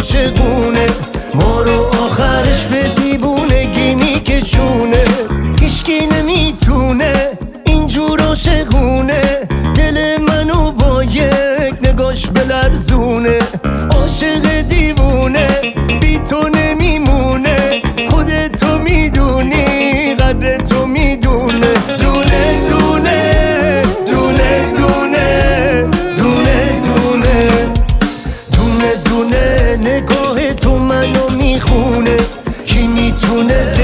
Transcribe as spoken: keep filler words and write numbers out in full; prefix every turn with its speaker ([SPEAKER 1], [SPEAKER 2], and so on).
[SPEAKER 1] عاشقونه، ما رو آخرش به دیوونگی میکشونه. هیچکی نمیتونه اینجور عاشقونه، دل منو با یک نگاش بلرزونه. عاشق دیوونه بی تو نمیمونه، خودتو میدونی قدر تو میدونه. دونه دونه دونه دونه دونه دونه دونه دونه نگاه تو منو میخونه. کی میتونه